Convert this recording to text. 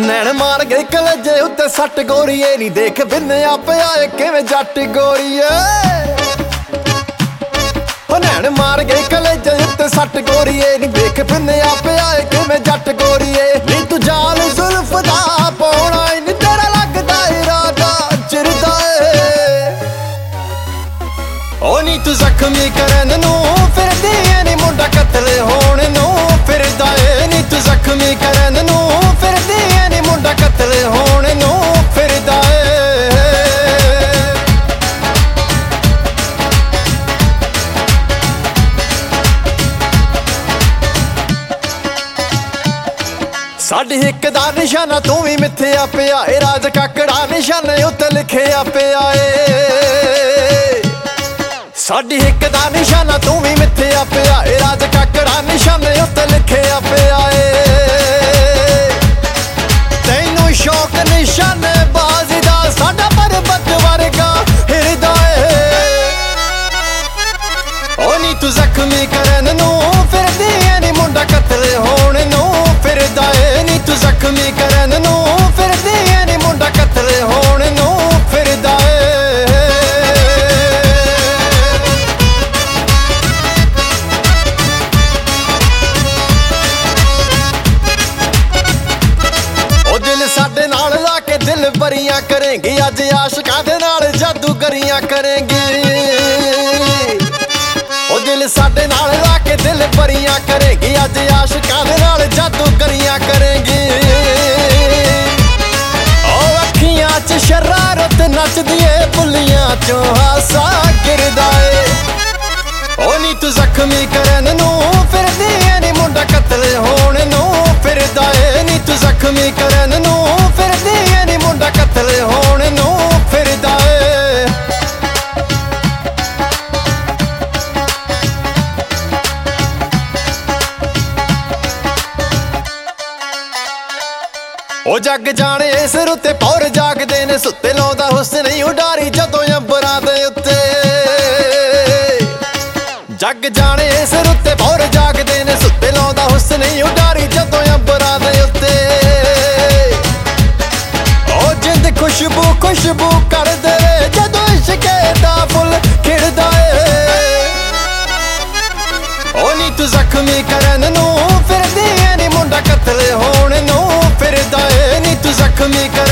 ਨੈਣ ਮਾਰ ਗਏ ਕਲੇਜੇ ਉੱਤੇ ਸੱਟ ਗੋਰੀਏ ਨੀ ਦੇਖ ਬਿੰਨਿਆ ਪਿਆ ਏ ਕਿਵੇਂ ਜੱਟ ਗੋਰੀਏ। ਨੈਣ ਮਾਰ ਗਏ ਕਲੇਜੇ ਉੱਤੇ ਸੱਟ ਗੋਰੀਏ ਨੀ ਦੇਖ ਬਿੰਨਿਆ ਪਿਆ ਏ ਕਿਵੇਂ ਜੱਟ ਗੋਰੀਏ। ਨੀ ਤੂੰ ਜਾਲ ਜ਼ੁਲਫ ਦਾ ਪਾਉਣਾ ਨੀ ਤੇਰਾ ਲੱਗਦਾ ਇਰਾਦਾ ਚਿਰਦਾ ਏ। ਓ ਨੀ ਤੂੰ ਜ਼ਖਮੀ ਕਰਨ ਨੂੰ ਫਿਰਦੀ ਏ ਨੀ ਮੁੰਡਾ ਕਤਲ ਹੋਣ ਨੂੰ ਫਿਰਦਾ ਏ। ਨੀ ਤੂੰ ਜ਼ਖਮੀ ਕਰਨ ਨੂੰ ਫਿਰਦੀ ਏ ਨੀ ਮੁੰਡਾ ਕਤਲ ਹੋਣ ਨੂੰ ਫਿਰਦਾ ਏ। ਸਾਡੀ ਇੱਕ ਦਾ ਨਿਸ਼ਾਨਾ ਤੂੰ ਵੀ ਮਿੱਥਿਆ ਪਿਆ ਏ। ਰਾਜ ਕਾਕੜਾ ਨਿਸ਼ਾਨੇ ਉੱਤੇ ਲਿਖਿਆ ਪਿਆ ਏ। ਸਾਡੀ ਇੱਕ ਦਾ ਨਿਸ਼ਾਨਾ ਤੂੰ ਵੀ ਮਿੱਥਿਆ ਪਿਆ ਏ। ਰਾਜ ਕਾਕੜਾ ਨਿਸ਼ਾਨੇ ਉੱਤੇ ਲਿਖਿਆ ਪਿਆ ਏ। ਤੈਨੂੰ ਸ਼ੌਕ ਨਿਸ਼ਾਨੇ ਬਾਜ਼ੀ ਦਾ ਸਾਡਾ ਪਰਬਤ ਵਰਗਾ ਹਿਰਦਾ ਏ। ਓ ਨੀ ਤੂੰ ਜ਼ਖਮੀ ਕਰਨ ਨੂੰ ਫਿਰਦੀ ਏ ਨੀ ਮੁੰਡਾ ਕਤਲ ਹੋਣ ਨੂੰ ਫਿਰਦਾ ਏ। ਨੀ ਤੂੰ ਜ਼ਖਮੀ ਕਰਨ ਨੂੰ ਫਿਰਦੀ ਏ ਨੀ ਮੁੰਡਾ ਕਤਲ ਹੋਣ ਨੂੰ ਫਿਰਦਾ ਏ। ਉਹ ਦਿਲ ਸਾਡੇ ਨਾਲ ਲਾ ਕੇ ਦਿਲ ਬਰੀਆਂ ਕਰੇਂਗੀ ਅੱਜ ਆਸ਼ਿਕਾਂ ਦੇ ਨਾਲ ਜਾਦੂਗਰੀਆਂ ਕਰੇਂਗੀ। ਉਹ ਦਿਲ ਸਾਡੇ ਨਾਲ ਲਾ ਕੇ ਦਿਲ ਬਰੀਆਂ ਕਰੇਗੀ ਅੱਜ ਆਸ਼ਿਕਾਂ ਦੇ ਨਾਲ ਜਾਦੂਗਰੀਆਂ ਕਰੇਗੀ। ਉਹ ਅੱਖੀਆਂ 'ਚ ਸ਼ਰਾਰਤ ਨੱਚਦੀ ਏ ਬੁੱਲੀਆਂ 'ਚੋਂ ਹਾਸਾ ਗਿਰਦਾ ਏ। ਓ ਨੀ ਤੂੰ ਜ਼ਖਮੀ ਕਰਨ ਨੂੰ ਫਿਰਦੀ ਏ ਨੀ ਮੁੰਡਾ ਕਤਲ ਹੋਣ ਨੂੰ ਫਿਰਦਾ ਏ। ਨੀ ਤੂੰ ਜ਼ਖਮੀ ਕਰਨ ਨੂੰ ਫਿਰਦੀ ਏ ਨੀ ਮੁੰਡਾ ਕਤਲ ਹੋਣ ਨੂੰ ਫਿਰਦਾ ਏ। ਉਹ ਜੱਗ ਜਾਣੇ ਸਿਰ ਉੱਤੇ ਪੌਰ ਜਾਗਦੇ ਨੇ ਸੁੱਤੇ ਲਾਉਂਦਾ ਹੁਸਨ ਹੀ ਉਡਾਰੀ ਜਦੋਂ ਅੰਬਰਾਂ ਦੇ ਉੱਤੇ। ਜੱਗ ਜਾਣੇ ਸਿਰ ਉੱਤੇ ਪੌਰ ਜਾਗਦੇ ਨੇ ਸੁੱਤੇ ਲਾਉਂਦਾ ਹੁਸਨ ਹੀ ਉਡਾਰੀ ਜਦੋਂ ਅੰਬਰਾਂ ਦੇ ਉੱਤੇ। ਉਹ ਜਿੰਦ ਖੁਸ਼ਬੂ ਖੁਸ਼ਬੂ ਕਰਦੇ ਜਦੋਂ ਇਸ਼ਕੇ ਦਾ ਫੁੱਲ ਖਿੜਦਾ ਏ। ਓ ਨੀ ਤੂੰ ਜ਼ਖਮੀ ਕਰਨ ਨੂੰ ਫਿਰਦੀ ਏ ਨੀ ਮੁੰਡਾ ਕਤਲ ਹੋਣ ਨੂੰ ਫਿਰਦਾ ਏ। ਨੀ ਤੂੰ ਜ਼ਖਮੀ